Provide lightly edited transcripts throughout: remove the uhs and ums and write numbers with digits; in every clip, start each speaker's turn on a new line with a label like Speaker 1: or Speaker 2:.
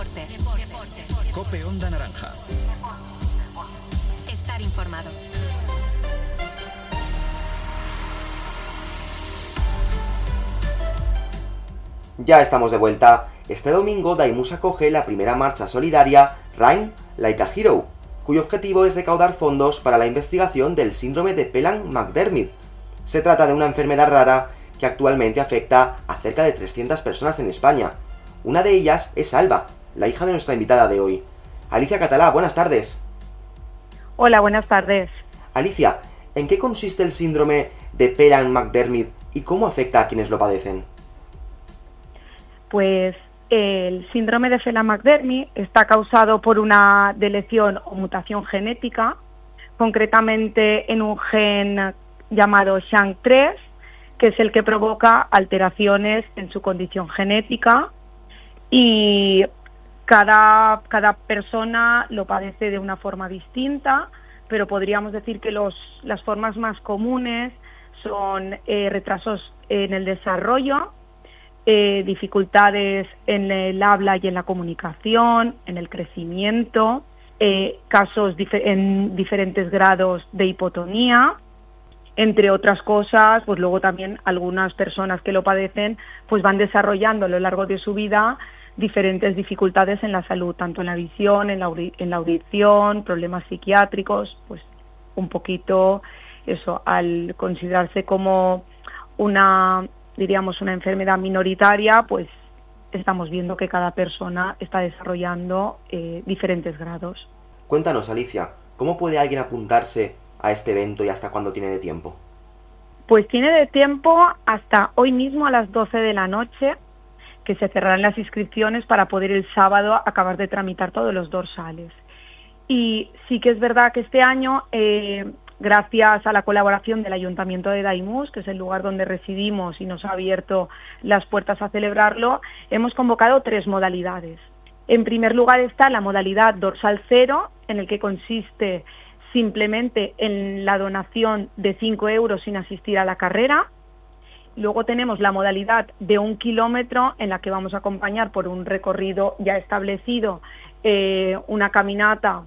Speaker 1: COPE Onda Naranja.
Speaker 2: Estar informado.
Speaker 3: Ya estamos de vuelta. Este domingo Daimus acoge la primera marcha solidaria Run Like a Hero, cuyo objetivo es recaudar fondos para la investigación del síndrome de Phelan-McDermid. Se trata de una enfermedad rara que actualmente afecta a cerca de 300 personas en España. Una de ellas es Alba, la hija de nuestra invitada de hoy. Alicia Catalá, buenas tardes.
Speaker 4: Hola, buenas tardes.
Speaker 3: Alicia, ¿en qué consiste el síndrome de Phelan-McDermid y cómo afecta a quienes lo padecen?
Speaker 4: Pues el síndrome de Phelan-McDermid está causado por una deleción o mutación genética, concretamente en un gen llamado SHANK3, que es el que provoca alteraciones en su condición genética, y cada persona lo padece de una forma distinta, pero podríamos decir que las formas más comunes son retrasos en el desarrollo, dificultades en el habla y en la comunicación, en el crecimiento, casos en diferentes grados de hipotonía, entre otras cosas. Pues luego también algunas personas que lo padecen pues van desarrollando a lo largo de su vida diferentes dificultades en la salud, tanto en la visión, en la audición, problemas psiquiátricos. Pues un poquito eso, al considerarse como una enfermedad minoritaria, pues estamos viendo que cada persona está desarrollando diferentes grados.
Speaker 3: Cuéntanos, Alicia, ¿cómo puede alguien apuntarse a este evento y hasta cuándo tiene de tiempo?
Speaker 4: Pues tiene de tiempo hasta hoy mismo a las 12 de la noche, que se cerrarán las inscripciones para poder el sábado acabar de tramitar todos los dorsales. Y sí que es verdad que este año, gracias a la colaboración del Ayuntamiento de Daimus, que es el lugar donde residimos y nos ha abierto las puertas a celebrarlo, hemos convocado 3 modalidades. En primer lugar está la modalidad dorsal cero, en el que consiste simplemente en la donación de 5 euros sin asistir a la carrera. Luego tenemos la modalidad de 1 kilómetro, en la que vamos a acompañar por un recorrido ya establecido, una caminata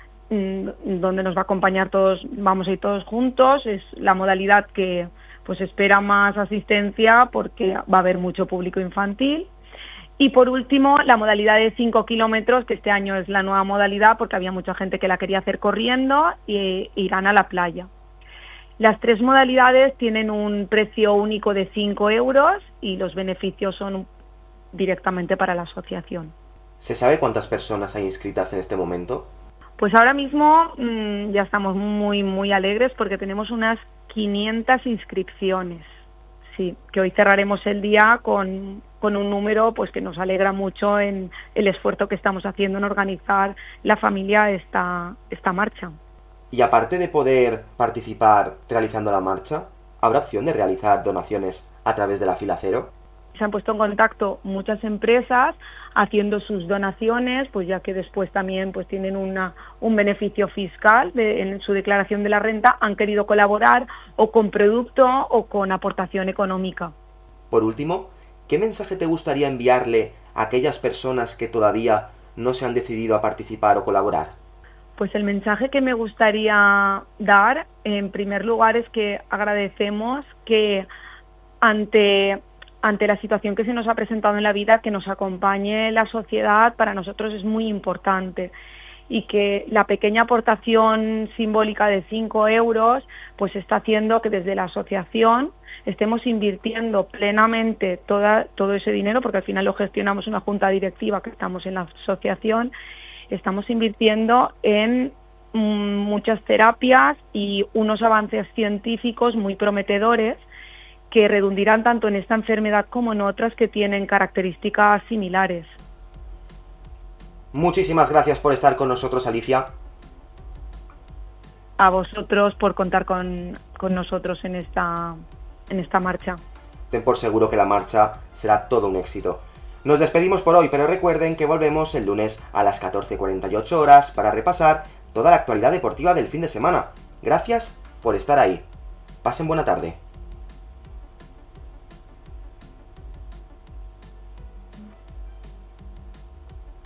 Speaker 4: donde nos va a acompañar todos, vamos a ir todos juntos. Es la modalidad que pues espera más asistencia porque va a haber mucho público infantil. Y por último, la modalidad de 5 kilómetros, que este año es la nueva modalidad porque había mucha gente que la quería hacer corriendo, e irán a la playa. Las 3 modalidades tienen un precio único de 5 euros y los beneficios son directamente para la asociación.
Speaker 3: ¿Se sabe cuántas personas hay inscritas en este momento?
Speaker 4: Pues ahora mismo ya estamos muy alegres porque tenemos unas 500 inscripciones. Sí, que hoy cerraremos el día con un número pues que nos alegra mucho en el esfuerzo que estamos haciendo en organizar la familia esta marcha.
Speaker 3: Y aparte de poder participar realizando la marcha, ¿habrá opción de realizar donaciones a través de la fila cero?
Speaker 4: Se han puesto en contacto muchas empresas haciendo sus donaciones, pues ya que después también pues tienen un beneficio fiscal en su declaración de la renta, han querido colaborar o con producto o con aportación económica.
Speaker 3: Por último, ¿qué mensaje te gustaría enviarle a aquellas personas que todavía no se han decidido a participar o colaborar?
Speaker 4: Pues el mensaje que me gustaría dar, en primer lugar, es que agradecemos que ante la situación que se nos ha presentado en la vida, que nos acompañe la sociedad, para nosotros es muy importante, y que la pequeña aportación simbólica de 5 euros pues está haciendo que desde la asociación estemos invirtiendo plenamente todo ese dinero, porque al final lo gestionamos una junta directiva que estamos en la asociación. Estamos invirtiendo en muchas terapias y unos avances científicos muy prometedores que redundarán tanto en esta enfermedad como en otras que tienen características similares.
Speaker 3: Muchísimas gracias por estar con nosotros, Alicia.
Speaker 4: A vosotros por contar con nosotros en esta marcha.
Speaker 3: Ten por seguro que la marcha será todo un éxito. Nos despedimos por hoy, pero recuerden que volvemos el lunes a las 14:48 horas para repasar toda la actualidad deportiva del fin de semana. Gracias por estar ahí. Pasen buena tarde.